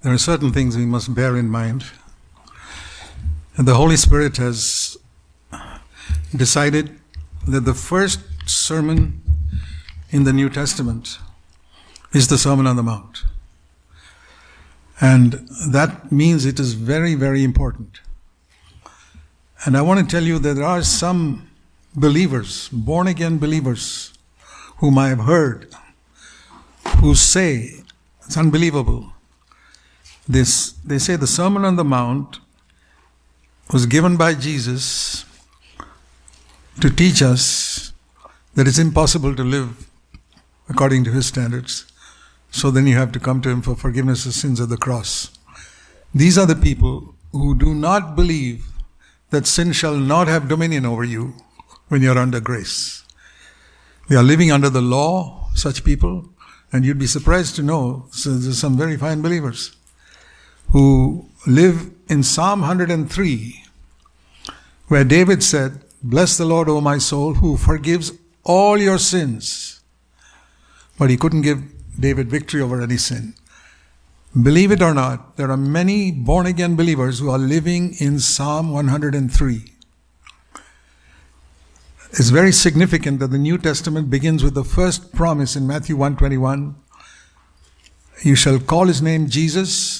There are certain things we must bear in mind. And the Holy Spirit has decided that the first sermon in the New Testament is the Sermon on the Mount. And that means it is very, very important. And I want to tell you that there are some believers, born-again believers, whom I have heard, who say, it's unbelievable, they say the Sermon on the Mount was given by Jesus to teach us that it's impossible to live according to His standards. So then you have to come to Him for forgiveness of sins at the cross. These are the people who do not believe that sin shall not have dominion over you when you're under grace. They are living under the law, such people, and you'd be surprised to know there's some very fine believers who live in Psalm 103, where David said, "Bless the Lord, O my soul, who forgives all your sins." But he couldn't give David victory over any sin. Believe it or not, there are many born-again believers who are living in Psalm 103. It's very significant that the New Testament begins with the first promise in Matthew 1:21. You shall call His name Jesus,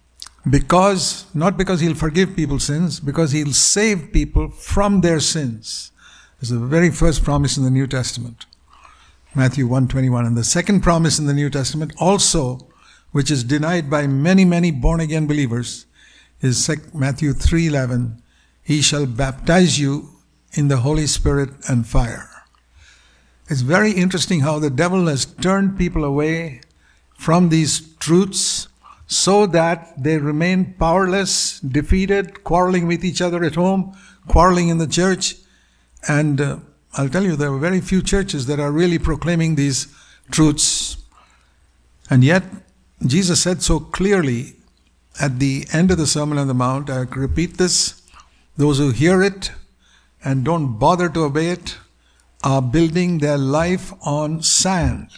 not because He'll forgive people's sins, because He'll save people from their sins. It's the very first promise in the New Testament. Matthew 1:21. And the second promise in the New Testament also, which is denied by many, many born-again believers, is Matthew 3:11. He shall baptize you in the Holy Spirit and fire. It's very interesting how the devil has turned people away from these truths so that they remain powerless, defeated, quarreling with each other at home, quarreling in the church. And I'll tell you, there are very few churches that are really proclaiming these truths. And yet, Jesus said so clearly at the end of the Sermon on the Mount, I repeat this, those who hear it and don't bother to obey it are building their life on sand.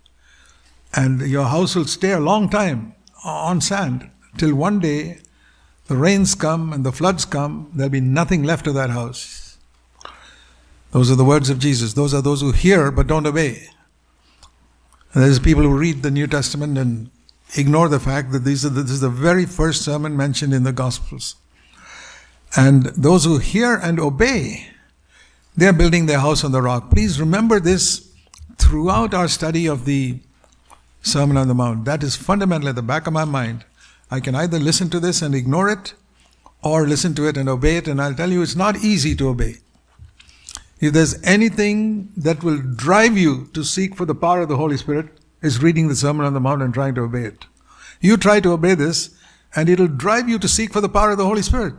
And your house will stay a long time on sand, till one day the rains come and the floods come, there'll be nothing left of that house. Those are the words of Jesus. Those are those who hear but don't obey. And there's people who read the New Testament and ignore the fact that this is the very first sermon mentioned in the Gospels. And those who hear and obey, they are building their house on the rock. Please remember this throughout our study of the Sermon on the Mount. That is fundamentally at the back of my mind. I can either listen to this and ignore it, or listen to it and obey it, and I'll tell you it's not easy to obey. If there's anything that will drive you to seek for the power of the Holy Spirit, is reading the Sermon on the Mount and trying to obey it. You try to obey this, and it'll drive you to seek for the power of the Holy Spirit.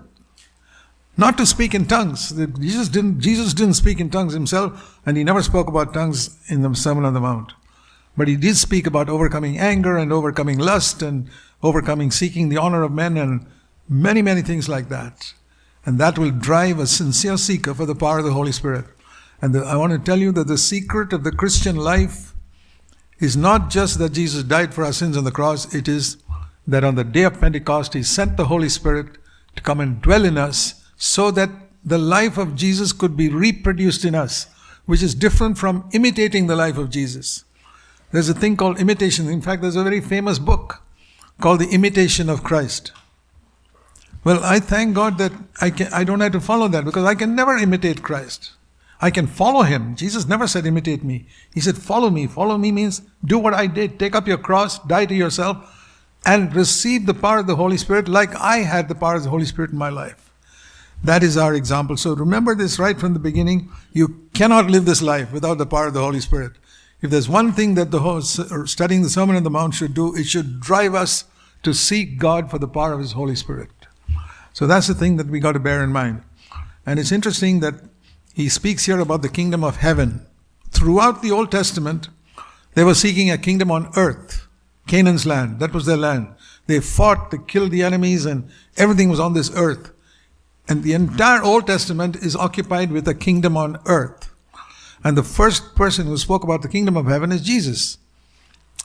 Not to speak in tongues. Jesus didn't speak in tongues Himself, and He never spoke about tongues in the Sermon on the Mount. But He did speak about overcoming anger and overcoming lust and overcoming seeking the honor of men and many, many things like that. And that will drive a sincere seeker for the power of the Holy Spirit. And I want to tell you that the secret of the Christian life is not just that Jesus died for our sins on the cross. It is that on the day of Pentecost, He sent the Holy Spirit to come and dwell in us so that the life of Jesus could be reproduced in us, which is different from imitating the life of Jesus. There's a thing called imitation. In fact, there's a very famous book called The Imitation of Christ. Well, I thank God that I don't have to follow that, because I can never imitate Christ. I can follow Him. Jesus never said imitate me. He said follow me. Follow me means do what I did. Take up your cross, die to yourself, and receive the power of the Holy Spirit like I had the power of the Holy Spirit in my life. That is our example. So remember this right from the beginning. You cannot live this life without the power of the Holy Spirit. If there's one thing that studying the Sermon on the Mount should do, it should drive us to seek God for the power of His Holy Spirit. So that's the thing that we got to bear in mind. And it's interesting that He speaks here about the kingdom of heaven. Throughout the Old Testament, they were seeking a kingdom on earth, Canaan's land. That was their land. They fought, they killed the enemies, and everything was on this earth. And the entire Old Testament is occupied with a kingdom on earth. And the first person who spoke about the kingdom of heaven is Jesus.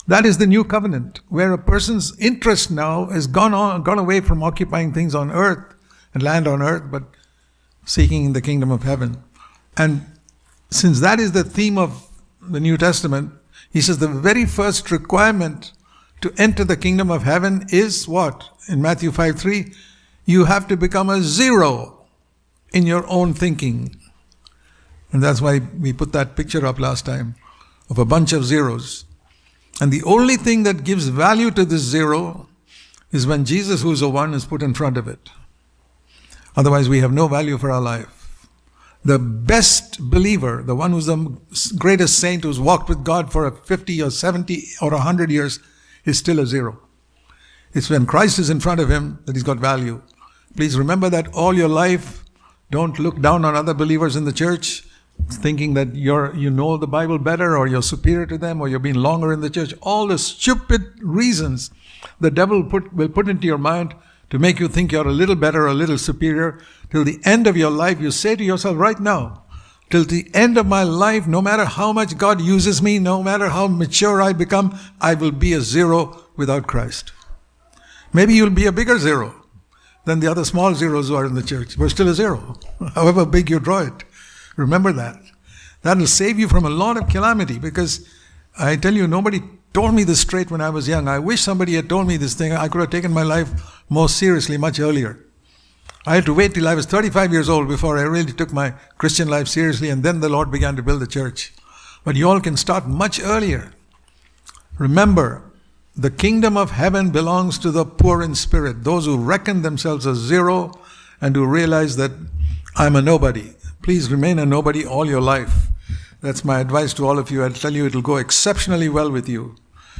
That is the new covenant, where a person's interest now has gone away from occupying things on earth and land on earth, but seeking the kingdom of heaven. And since that is the theme of the New Testament, he says the very first requirement to enter the kingdom of heaven is what? In Matthew 5:3, you have to become a zero in your own thinking. And that's why we put that picture up last time of a bunch of zeros. And the only thing that gives value to this zero is when Jesus, who is a one, is put in front of it. Otherwise, we have no value for our life. The best believer, the one who's the greatest saint who's walked with God for 50 or 70 or 100 years, is still a zero. It's when Christ is in front of him that he's got value. Please remember that all your life. Don't look down on other believers in the church, thinking that you know the Bible better, or you're superior to them, or you've been longer in the church. All the stupid reasons the devil will put into your mind to make you think you're a little better, a little superior. Till the end of your life, you say to yourself right now, till the end of my life, no matter how much God uses me, no matter how mature I become, I will be a zero without Christ. Maybe you'll be a bigger zero than the other small zeros who are in the church. We're still a zero, however big you draw it. Remember that. That will save you from a lot of calamity, because I tell you, nobody told me this straight when I was young. I wish somebody had told me this thing. I could have taken my life more seriously much earlier. I had to wait till I was 35 years old before I really took my Christian life seriously, and then the Lord began to build the church. But you all can start much earlier. Remember, the kingdom of heaven belongs to the poor in spirit, those who reckon themselves as zero and who realize that I'm a nobody. Please remain a nobody all your life. That's my advice to all of you. I'll tell you, it'll go exceptionally well with you.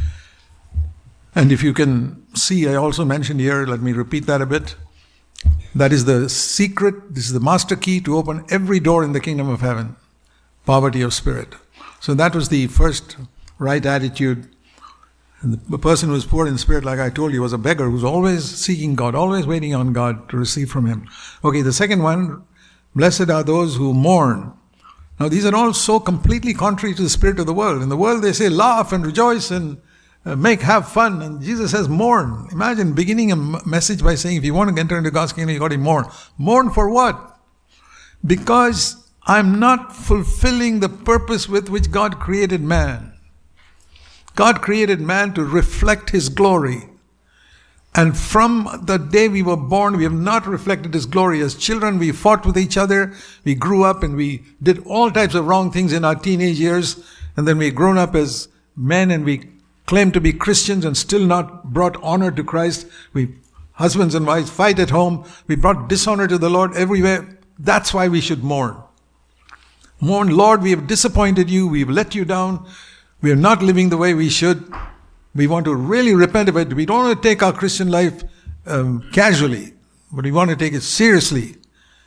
And if you can see, I also mentioned here, let me repeat that a bit. That is the secret, this is the master key to open every door in the kingdom of heaven. Poverty of spirit. So that was the first right attitude. And the person who was poor in spirit, like I told you, was a beggar who's always seeking God, always waiting on God to receive from him. Okay, the second one, blessed are those who mourn. Now these are all so completely contrary to the spirit of the world. In the world they say laugh and rejoice and have fun. And Jesus says mourn. Imagine beginning a message by saying, if you want to enter into God's kingdom, you got to mourn. Mourn for what? Because I'm not fulfilling the purpose with which God created man. God created man to reflect his glory. And from the day we were born, we have not reflected his glory. As children, we fought with each other. We grew up and we did all types of wrong things in our teenage years. And then we grown up as men and we claim to be Christians and still not brought honor to Christ. We, husbands and wives, fight at home. We brought dishonor to the Lord everywhere. That's why we should mourn. Mourn, Lord, we have disappointed you. We've let you down. We are not living the way we should. We want to really repent of it. We don't want to take our Christian life casually, but we want to take it seriously.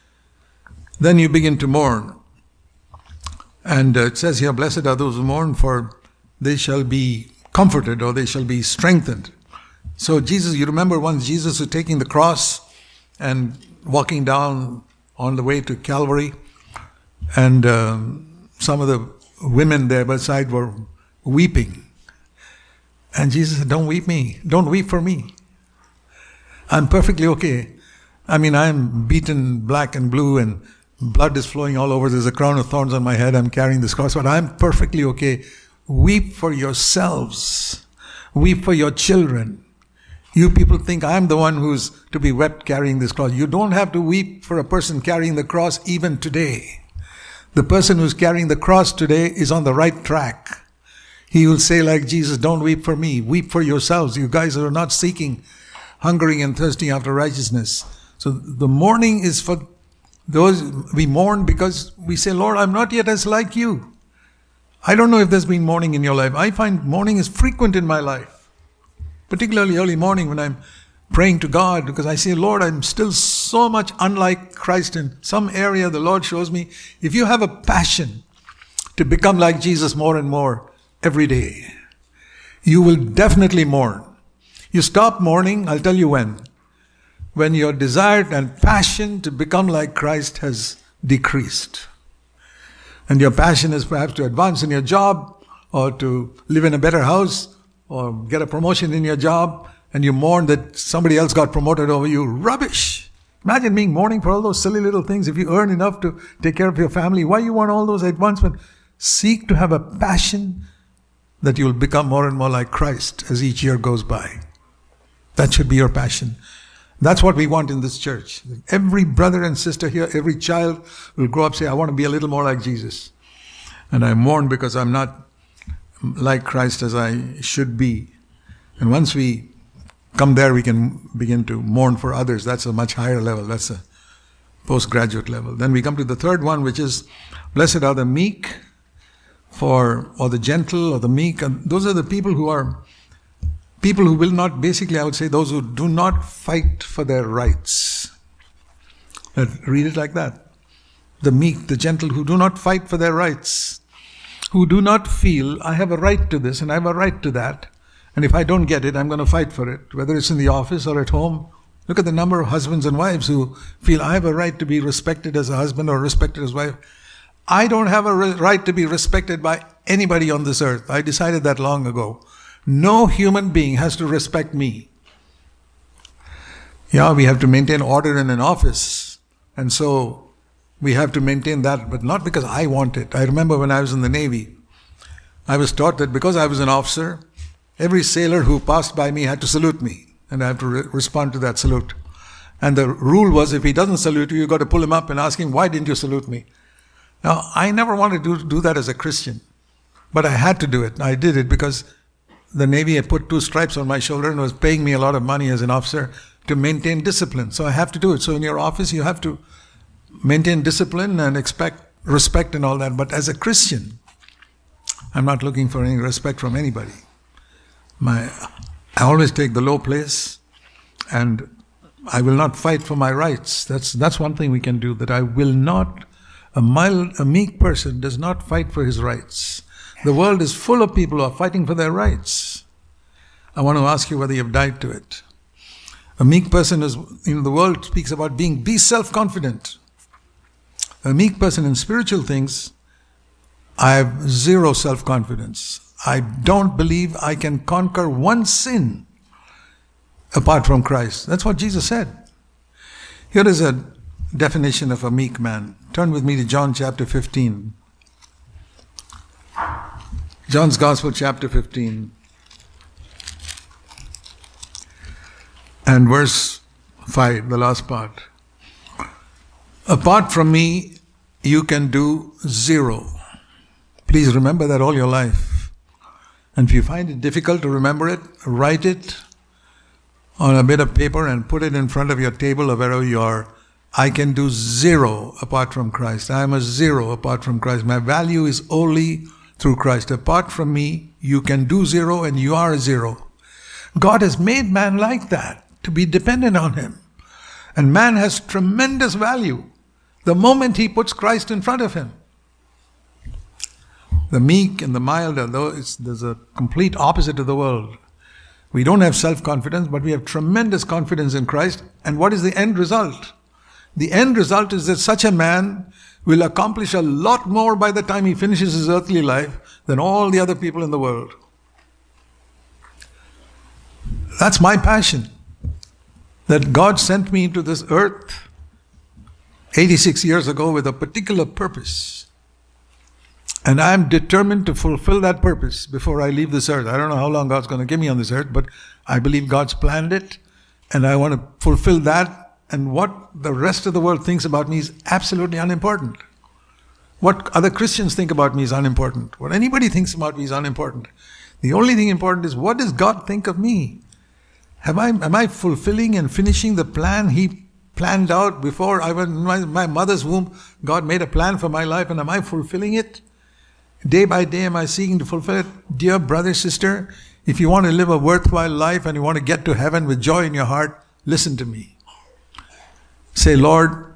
Then you begin to mourn. And it says here, blessed are those who mourn, for they shall be comforted, or they shall be strengthened. So Jesus, you remember once Jesus was taking the cross and walking down on the way to Calvary, and some of the women there beside were weeping. And Jesus said, don't weep for me. I'm perfectly okay. I mean, I'm beaten black and blue and blood is flowing all over. There's a crown of thorns on my head. I'm carrying this cross, but I'm perfectly okay. Weep for yourselves. Weep for your children. You people think I'm the one who's to be wept carrying this cross. You don't have to weep for a person carrying the cross even today. The person who's carrying the cross today is on the right track. He will say like Jesus, don't weep for me, weep for yourselves. You guys are not seeking, hungering and thirsting after righteousness. So the mourning is for those, we mourn because we say, Lord, I'm not yet as like you. I don't know if there's been mourning in your life. I find mourning is frequent in my life. Particularly early morning when I'm praying to God, because I say, Lord, I'm still so much unlike Christ in some area. The Lord shows me, if you have a passion to become like Jesus more and more every day, you will definitely mourn. You stop mourning, I'll tell you when. When your desire and passion to become like Christ has decreased. And your passion is perhaps to advance in your job or to live in a better house. or get a promotion in your job and you mourn that somebody else got promoted over you. Rubbish! Imagine being mourning for all those silly little things. If you earn enough to take care of your family, why you want all those advancements? Seek to have a passion that you will become more and more like Christ as each year goes by. That should be your passion. That's what we want in this church. Every brother and sister here, every child will grow up and say, I want to be a little more like Jesus. And I mourn because I'm not like Christ as I should be. And once we come there, we can begin to mourn for others. That's a much higher level. That's a postgraduate level. Then we come to the third one, which is, blessed are the meek, or the gentle, or the meek. And those are the people who will not, basically I would say, those who do not fight for their rights. Read it like that. The meek, the gentle, who do not fight for their rights. Who do not feel, I have a right to this and I have a right to that. And if I don't get it, I'm going to fight for it. Whether it's in the office or at home. Look at the number of husbands and wives who feel, I have a right to be respected as a husband or respected as a wife. I don't have a right to be respected by anybody on this earth. I decided that long ago. No human being has to respect me. Yeah, we have to maintain order in an office. And so we have to maintain that, but not because I want it. I remember when I was in the Navy, I was taught that because I was an officer, every sailor who passed by me had to salute me. And I have to respond to that salute. And the rule was, if he doesn't salute you, you've got to pull him up and ask him, why didn't you salute me? Now, I never wanted to do that as a Christian. But I had to do it. I did it because the Navy had put 2 stripes on my shoulder and was paying me a lot of money as an officer to maintain discipline. So I have to do it. So in your office, you have to maintain discipline and expect respect and all that. But as a Christian, I'm not looking for any respect from anybody. I always take the low place, and I will not fight for my rights. That's one thing we can do, that I will not. A meek person does not fight for his rights. The world is full of people who are fighting for their rights. I want to ask you whether you've died to it. A meek person is, the world speaks about be self-confident. A meek person in spiritual things, I have zero self-confidence. I don't believe I can conquer one sin apart from Christ. That's what Jesus said. Here is a definition of a meek man. Turn with me to John chapter 15. John's Gospel chapter 15. And verse 5, the last part. Apart from me, you can do zero. Please remember that all your life. And if you find it difficult to remember it, write it on a bit of paper and put it in front of your table or wherever you are. I can do zero apart from Christ. I am a zero apart from Christ. My value is only through Christ. Apart from me, you can do zero and you are a zero. God has made man like that, to be dependent on him. And man has tremendous value the moment he puts Christ in front of him. The meek and the mild, there's a complete opposite of the world. We don't have self-confidence, but we have tremendous confidence in Christ. And what is the end result? The end result is that such a man will accomplish a lot more by the time he finishes his earthly life than all the other people in the world. That's my passion. That God sent me into this earth 86 years ago with a particular purpose. And I am determined to fulfill that purpose before I leave this earth. I don't know how long God's going to give me on this earth, but I believe God's planned it, and I want to fulfill that. And what the rest of the world thinks about me is absolutely unimportant. What other Christians think about me is unimportant. What anybody thinks about me is unimportant. The only thing important is, what does God think of me? Am I fulfilling and finishing the plan He planned out before I was in my mother's womb? God made a plan for my life, and am I fulfilling it? Day by day, am I seeking to fulfill it? Dear brother, sister, if you want to live a worthwhile life and you want to get to heaven with joy in your heart, listen to me. Say, Lord,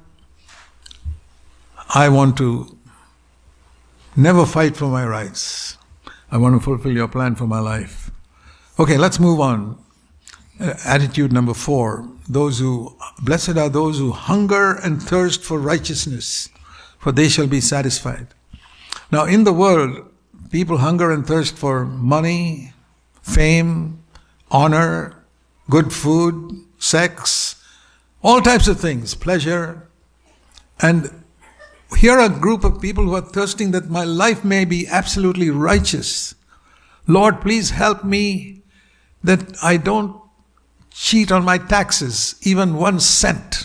I want to never fight for my rights. I want to fulfill your plan for my life. Okay, let's move on. Attitude number 4. Blessed are those who hunger and thirst for righteousness, for they shall be satisfied. Now, in the world, people hunger and thirst for money, fame, honor, good food, sex, all types of things, pleasure. And here are a group of people who are thirsting that my life may be absolutely righteous. Lord, please help me that I don't cheat on my taxes, even 1 cent.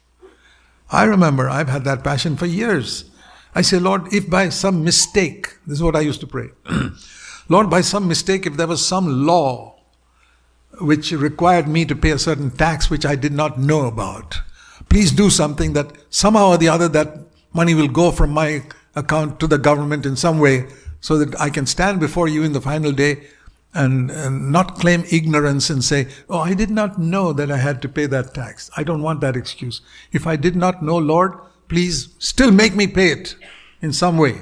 I remember I've had that passion for years. I say, Lord, if by some mistake, this is what I used to pray, Lord, by some mistake, if there was some law which required me to pay a certain tax which I did not know about, please do something that somehow or the other that money will go from my account to the government in some way so that I can stand before you in the final day and not claim ignorance and say, oh, I did not know that I had to pay that tax. I don't want that excuse. If I did not know, Lord, please still make me pay it in some way.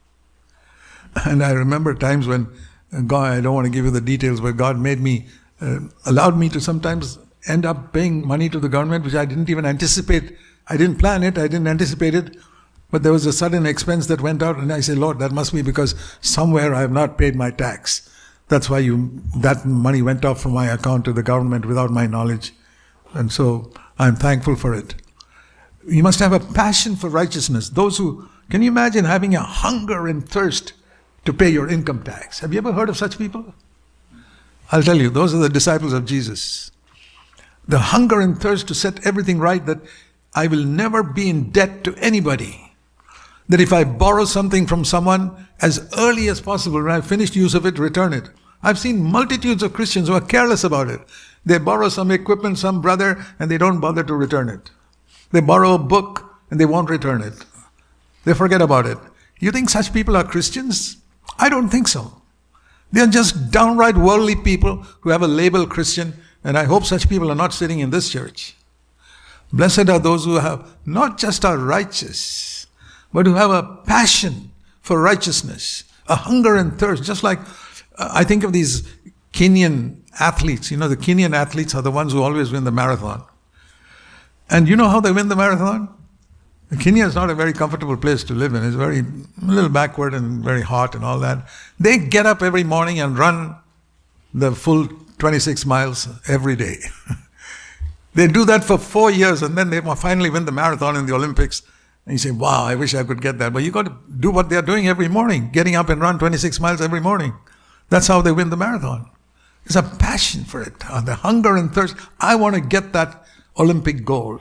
And I remember times when God, I don't want to give you the details, but God made me, allowed me to sometimes end up paying money to the government, which I didn't even anticipate. I didn't plan it, I didn't anticipate it, but there was a sudden expense that went out, and I said, Lord, that must be because somewhere I have not paid my tax. That's why that money went off from my account to the government without my knowledge. And so I'm thankful for it. You must have a passion for righteousness. Can you imagine having a hunger and thirst to pay your income tax? Have you ever heard of such people? I'll tell you, those are the disciples of Jesus. The hunger and thirst to set everything right, that I will never be in debt to anybody. That if I borrow something from someone, as early as possible, when I've finished use of it, return it. I've seen multitudes of Christians who are careless about it. They borrow some equipment, some brother, and they don't bother to return it. They borrow a book and they won't return it. They forget about it. You think such people are Christians? I don't think so. They are just downright worldly people who have a label Christian, and I hope such people are not sitting in this church. Blessed are those who have not just are righteous, but who have a passion for righteousness, a hunger and thirst. Just like I think of these Kenyan athletes. You know, the Kenyan athletes are the ones who always win the marathon. And you know how they win the marathon? Kenya is not a very comfortable place to live in. It's a little backward and very hot and all that. They get up every morning and run the full 26 miles every day. They do that for 4 years, and then they finally win the marathon in the Olympics. And you say, wow, I wish I could get that. But you got to do what they're doing every morning, getting up and run 26 miles every morning. That's how they win the marathon. There's a passion for it, the hunger and thirst. I want to get that Olympic gold.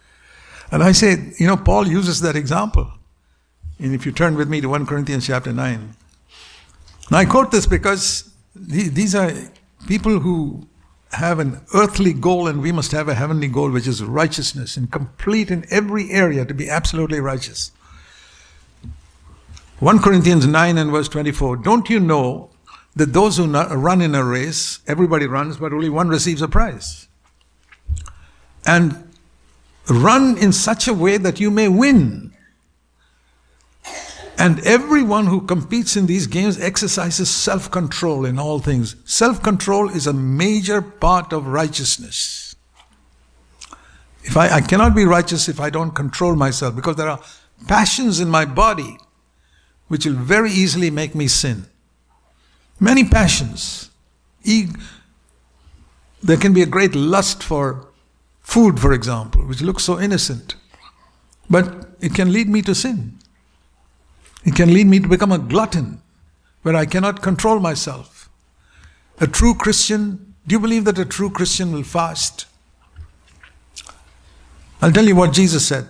And I say, you know, Paul uses that example. And if you turn with me to 1 Corinthians chapter 9. Now I quote this because these are people who have an earthly goal, and we must have a heavenly goal, which is righteousness, and complete in every area to be absolutely righteous. 1 Corinthians 9 and verse 24. Don't you know that those who run in a race, everybody runs, but only one receives a prize? And run in such a way that you may win. And everyone who competes in these games exercises self-control in all things. Self-control is a major part of righteousness. I cannot be righteous if I don't control myself, because there are passions in my body which will very easily make me sin. Many passions. There can be a great lust for food, for example, which looks so innocent. But it can lead me to sin. It can lead me to become a glutton, where I cannot control myself. A true Christian, do you believe that a true Christian will fast? I'll tell you what Jesus said.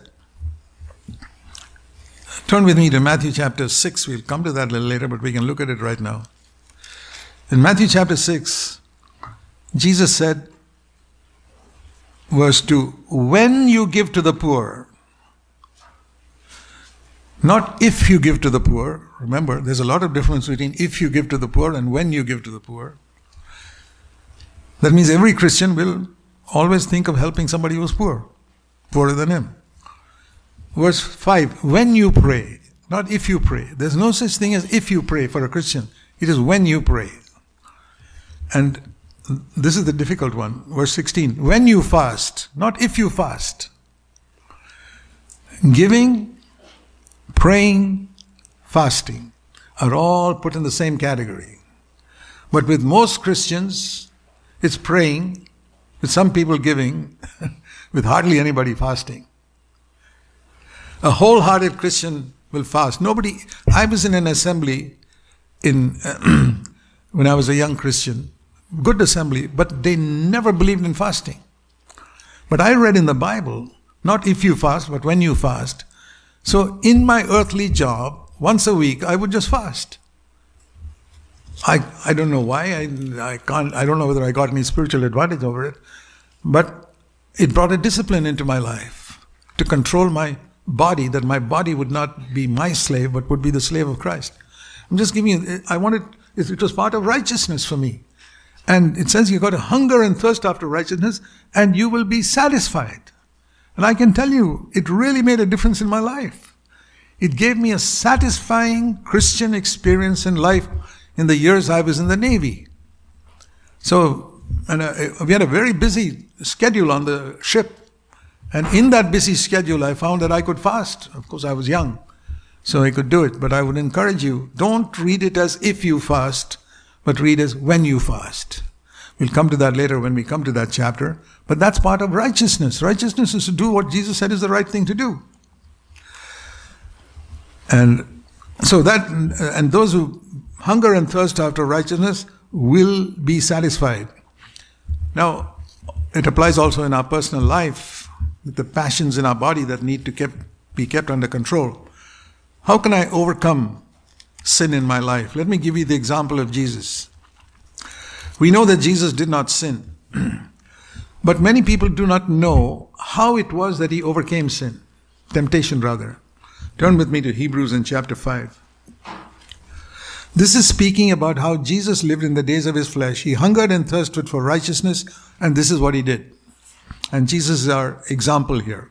Turn with me to Matthew chapter 6. We'll come to that a little later, but we can look at it right now. In Matthew chapter 6, Jesus said, verse 2, when you give to the poor, not if you give to the poor. Remember, there's a lot of difference between if you give to the poor and when you give to the poor. That means every Christian will always think of helping somebody who's poor, poorer than him. Verse 5, when you pray, not if you pray. There's no such thing as if you pray for a Christian. It is when you pray. And this is the difficult one. Verse 16, when you fast, not if you fast. Giving, praying, fasting are all put in the same category. But with most Christians, it's praying, with some people giving, with hardly anybody fasting. A wholehearted Christian will fast. I was in an assembly when I was a young Christian, good assembly, but they never believed in fasting. But I read in the Bible, not if you fast, but when you fast. So in my earthly job, once a week, I would just fast. I don't know why, I don't know whether I got any spiritual advantage over it, but it brought a discipline into my life to control my body, that my body would not be my slave, but would be the slave of Christ. I'm just giving you, it was part of righteousness for me. And it says you've got to hunger and thirst after righteousness, and you will be satisfied. And I can tell you, it really made a difference in my life. It gave me a satisfying Christian experience in life in the years I was in the Navy. So, we had a very busy schedule on the ship. And in that busy schedule, I found that I could fast. Of course, I was young, so I could do it. But I would encourage you, don't read it as if you fast, but read as when you fast. We'll come to that later when we come to that chapter. But that's part of righteousness. Righteousness is to do what Jesus said is the right thing to do. And so and those who hunger and thirst after righteousness will be satisfied. Now, it applies also in our personal life, with the passions in our body that need to be kept under control. How can I overcome sin in my life? Let me give you the example of Jesus. We know that Jesus did not sin. But many people do not know how it was that he overcame sin. Temptation, rather. Turn with me to Hebrews in chapter 5. This is speaking about how Jesus lived in the days of his flesh. He hungered and thirsted for righteousness, and this is what he did. And Jesus is our example here.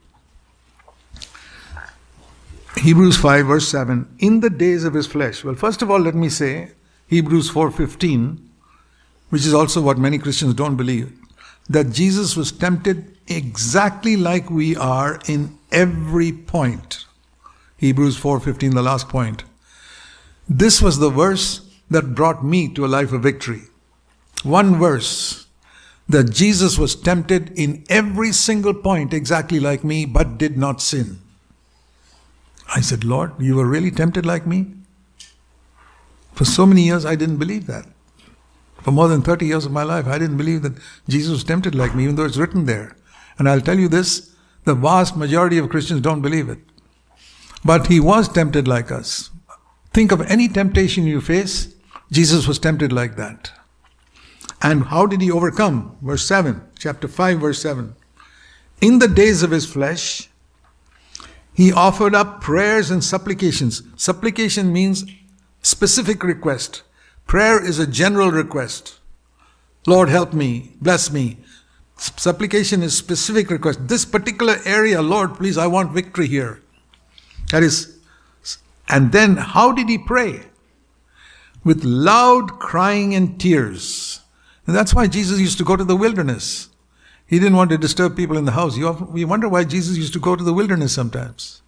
Hebrews 5 verse 7, in the days of his flesh. Well, first of all, let me say, Hebrews 4:15, which is also what many Christians don't believe, that Jesus was tempted exactly like we are in every point. Hebrews 4:15, the last point. This was the verse that brought me to a life of victory. One verse, that Jesus was tempted in every single point exactly like me, but did not sin. I said, Lord, you were really tempted like me? For so many years, I didn't believe that. For more than 30 years of my life, I didn't believe that Jesus was tempted like me, even though it's written there. And I'll tell you this, the vast majority of Christians don't believe it. But he was tempted like us. Think of any temptation you face, Jesus was tempted like that. And how did he overcome? Verse 7, chapter 5, verse 7. In the days of his flesh, he offered up prayers and supplications. Supplication means specific request. Prayer is a general request. Lord, help me, bless me. Supplication is specific request. This particular area, Lord, please, I want victory here. That is, and then how did he pray? With loud crying and tears. And that's why Jesus used to go to the wilderness. He didn't want to disturb people in the house. We wonder why Jesus used to go to the wilderness sometimes.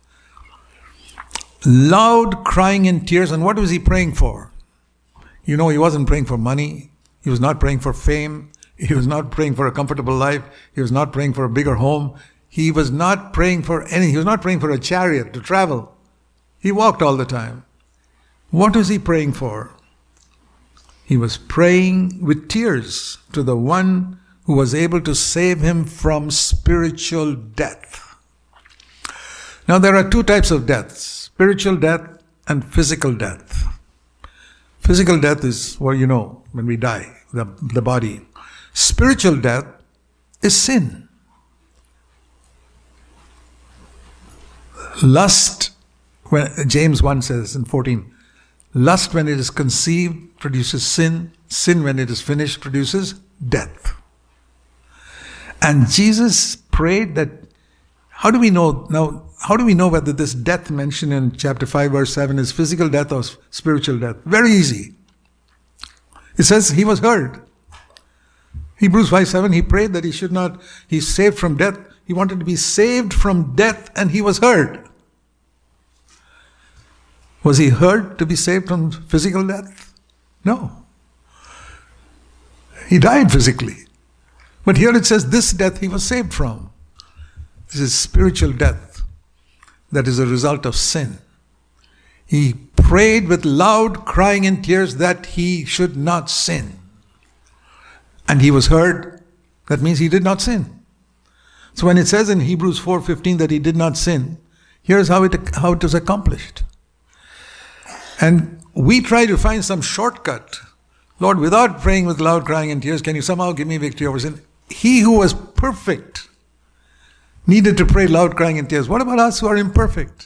Loud crying and tears. And what was he praying for? You know, he wasn't praying for money. He was not praying for fame. He was not praying for a comfortable life. He was not praying for a bigger home. He was not praying for anything. He was not praying for a chariot to travel. He walked all the time. What was he praying for? He was praying with tears to the one who was able to save him from spiritual death. Now there are two types of deaths, spiritual death and physical death. Physical death is, well, you know, when we die, the body. Spiritual death is sin. Lust, when James 1 says in 14, lust when it is conceived produces sin. Sin when it is finished produces death. And Jesus prayed that, how do we know whether this death mentioned in chapter 5 verse 7 is physical death or spiritual death? Very easy. It says he was heard. Hebrews 5:7, he prayed that he's saved from death. He wanted to be saved from death and he was heard. Was he heard to be saved from physical death? No. He died physically. But here it says this death he was saved from. This is spiritual death that is a result of sin. He prayed with loud crying and tears that he should not sin. And he was heard. That means he did not sin. So when it says in Hebrews 4:15 that he did not sin, here's how it is accomplished. And we try to find some shortcut. Lord, without praying with loud crying and tears, can you somehow give me victory over sin? He who was perfect needed to pray loud crying and tears. What about us who are imperfect?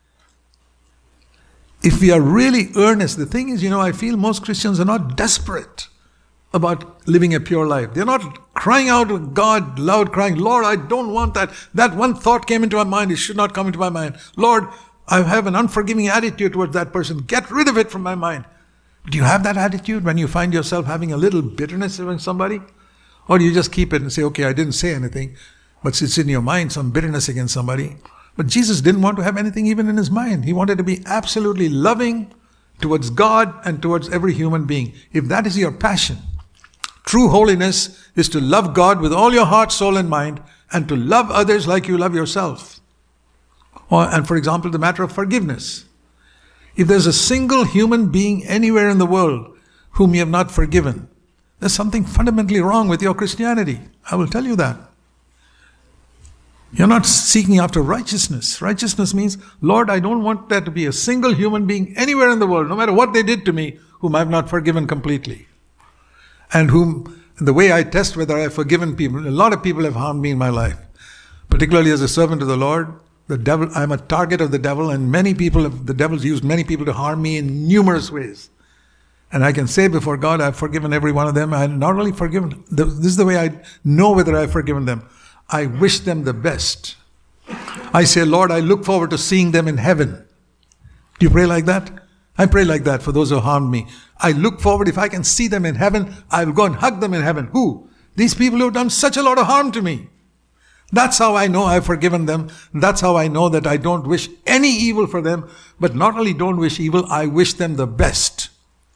If we are really earnest, the thing is, I feel most Christians are not desperate about living a pure life. They're not crying out to God, loud crying, Lord, I don't want that. That one thought came into my mind. It should not come into my mind. Lord, I have an unforgiving attitude towards that person. Get rid of it from my mind. Do you have that attitude when you find yourself having a little bitterness against somebody? Or do you just keep it and say, okay, I didn't say anything, but it's in your mind, some bitterness against somebody? But Jesus didn't want to have anything even in his mind. He wanted to be absolutely loving towards God and towards every human being. If that is your passion, true holiness is to love God with all your heart, soul, and mind, and to love others like you love yourself. And for example, the matter of forgiveness. If there's a single human being anywhere in the world whom you have not forgiven, there's something fundamentally wrong with your Christianity. I will tell you that. You're not seeking after righteousness. Righteousness means, Lord, I don't want there to be a single human being anywhere in the world, no matter what they did to me, whom I have not forgiven completely. And whom, the way I test whether I have forgiven people, a lot of people have harmed me in my life. Particularly as a servant of the Lord, the devil, I'm a target of the devil, and the devil's used many people to harm me in numerous ways. And I can say before God, I've forgiven every one of them. I not only forgiven, this is the way I know whether I've forgiven them. I wish them the best. I say, Lord, I look forward to seeing them in heaven. Do you pray like that? I pray like that for those who harmed me. I look forward, if I can see them in heaven, I will go and hug them in heaven. Who? These people who have done such a lot of harm to me. That's how I know I've forgiven them. That's how I know that I don't wish any evil for them. But not only don't wish evil, I wish them the best.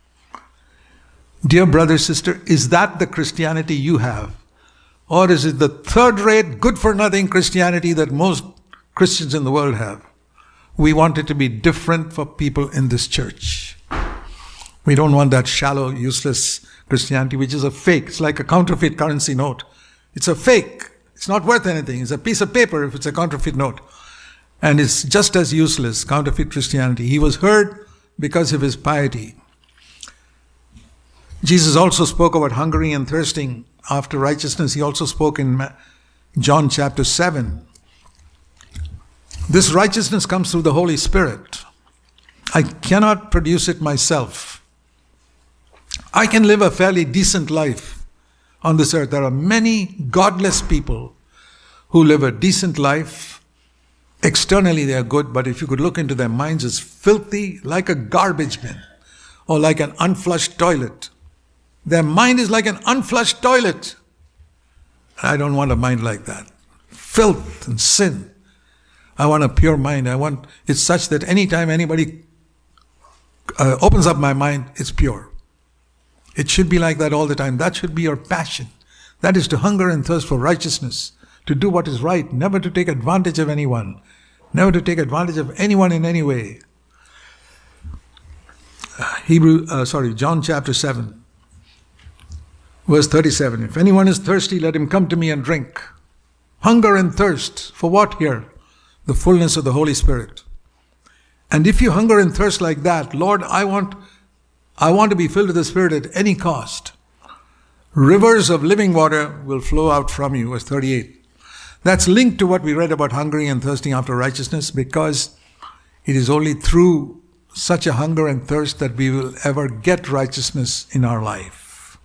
Dear brother, sister, is that the Christianity you have? Or is it the third-rate, good-for-nothing Christianity that most Christians in the world have? We want it to be different for people in this church. We don't want that shallow, useless Christianity, which is a fake. It's like a counterfeit currency note. It's a fake. It's not worth anything. It's a piece of paper if it's a counterfeit note. And it's just as useless, counterfeit Christianity. He was heard because of his piety. Jesus also spoke about hungering and thirsting after righteousness. He also spoke in John chapter 7. This righteousness comes through the Holy Spirit. I cannot produce it myself. I can live a fairly decent life on this earth. There are many godless people who live a decent life. Externally they are good, but if you could look into their minds, it's filthy like a garbage bin or like an unflushed toilet. Their mind is like an unflushed toilet. I don't want a mind like that. Filth and sin. I want a pure mind. It's such that anytime anybody opens up my mind, it's pure. It should be like that all the time. That should be your passion. That is to hunger and thirst for righteousness, to do what is right, never to take advantage of anyone, never to take advantage of anyone in any way. John chapter 7. Verse 37, if anyone is thirsty, let him come to me and drink. Hunger and thirst. For what here? The fullness of the Holy Spirit. And if you hunger and thirst like that, Lord, I want to be filled with the Spirit at any cost. Rivers of living water will flow out from you. Verse 38. That's linked to what we read about hungering and thirsting after righteousness, because it is only through such a hunger and thirst that we will ever get righteousness in our life.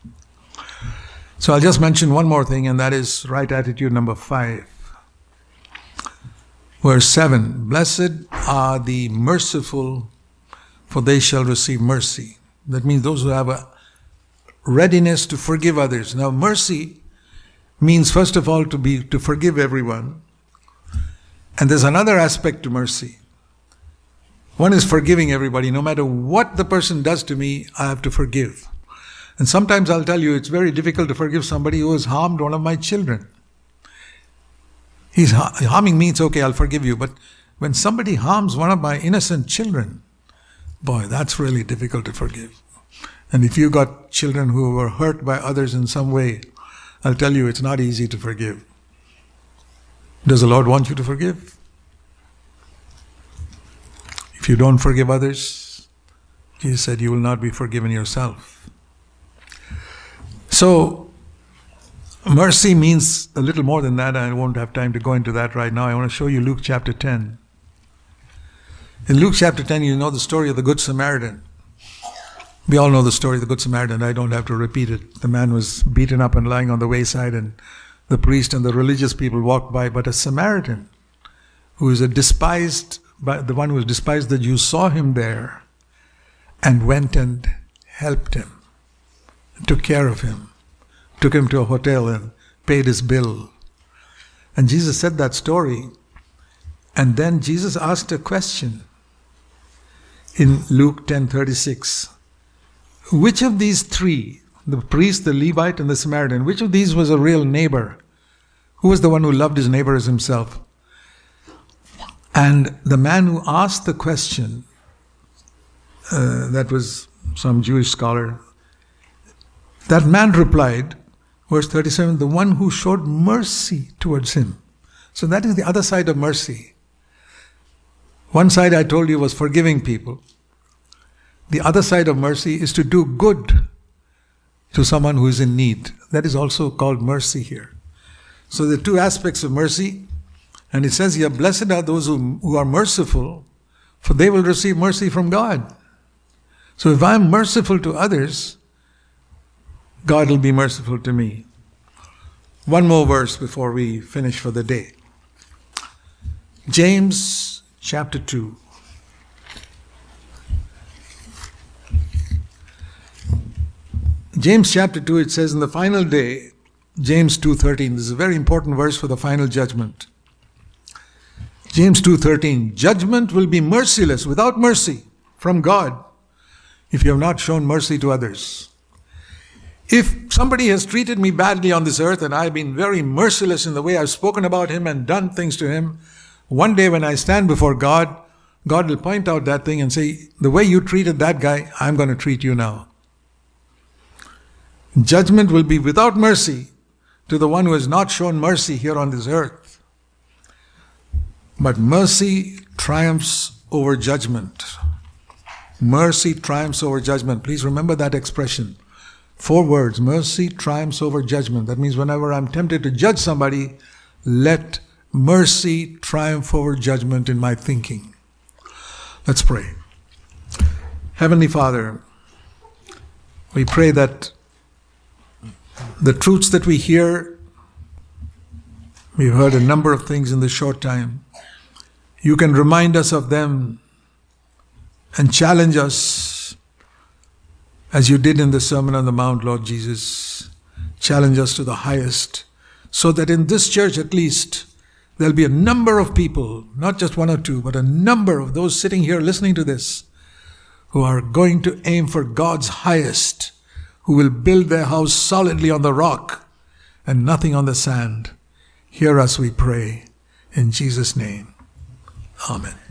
So I'll just mention one more thing, and that is right attitude number 5. Verse 7, blessed are the merciful, for they shall receive mercy. That means those who have a readiness to forgive others. Now mercy means first of all to forgive everyone. And there's another aspect to mercy. One is forgiving everybody. No matter what the person does to me, I have to forgive. And sometimes I'll tell you, it's very difficult to forgive somebody who has harmed one of my children. He's harming me, it's okay, I'll forgive you. But when somebody harms one of my innocent children, boy, that's really difficult to forgive. And if you got children who were hurt by others in some way, I'll tell you, it's not easy to forgive. Does the Lord want you to forgive? If you don't forgive others, Jesus said you will not be forgiven yourself. So, mercy means a little more than that. I won't have time to go into that right now. I want to show you Luke chapter 10. In Luke chapter 10, you know the story of the Good Samaritan. We all know the story of the Good Samaritan. I don't have to repeat it. The man was beaten up and lying on the wayside, and the priest and the religious people walked by. But a Samaritan, who is the one who was despised, the Jews, saw him there and went and helped him, took care of him, took him to a hotel and paid his bill. And Jesus said that story. And then Jesus asked a question in Luke 10:36. Which of these three, the priest, the Levite, and the Samaritan, which of these was a real neighbor? Who was the one who loved his neighbor as himself? And the man who asked the question, that was some Jewish scholar, that man replied, verse 37, the one who showed mercy towards him. So that is the other side of mercy. One side I told you was forgiving people. The other side of mercy is to do good to someone who is in need. That is also called mercy here. So the two aspects of mercy, and it says here, blessed are those who are merciful, for they will receive mercy from God. So if I am merciful to others, God will be merciful to me. One more verse before we finish for the day. James chapter 2. James chapter 2, it says, in the final day, James 2:13, this is a very important verse for the final judgment. James 2:13, judgment will be merciless, without mercy from God, if you have not shown mercy to others. If somebody has treated me badly on this earth and I've been very merciless in the way I've spoken about him and done things to him, one day when I stand before God, God will point out that thing and say, the way you treated that guy, I'm going to treat you now. Judgment will be without mercy to the one who has not shown mercy here on this earth. But mercy triumphs over judgment. Mercy triumphs over judgment. Please remember that expression. 4 words. Mercy triumphs over judgment. That means whenever I'm tempted to judge somebody, let mercy triumph over judgment in my thinking. Let's pray. Heavenly Father, we pray that the truths that we hear, we've heard a number of things in this short time. You can remind us of them and challenge us as you did in the Sermon on the Mount, Lord Jesus. Challenge us to the highest, so that in this church at least, there'll be a number of people, not just 1 or 2, but a number of those sitting here listening to this, who are going to aim for God's highest, who will build their house solidly on the rock and nothing on the sand. Hear us, we pray, in Jesus' name. Amen.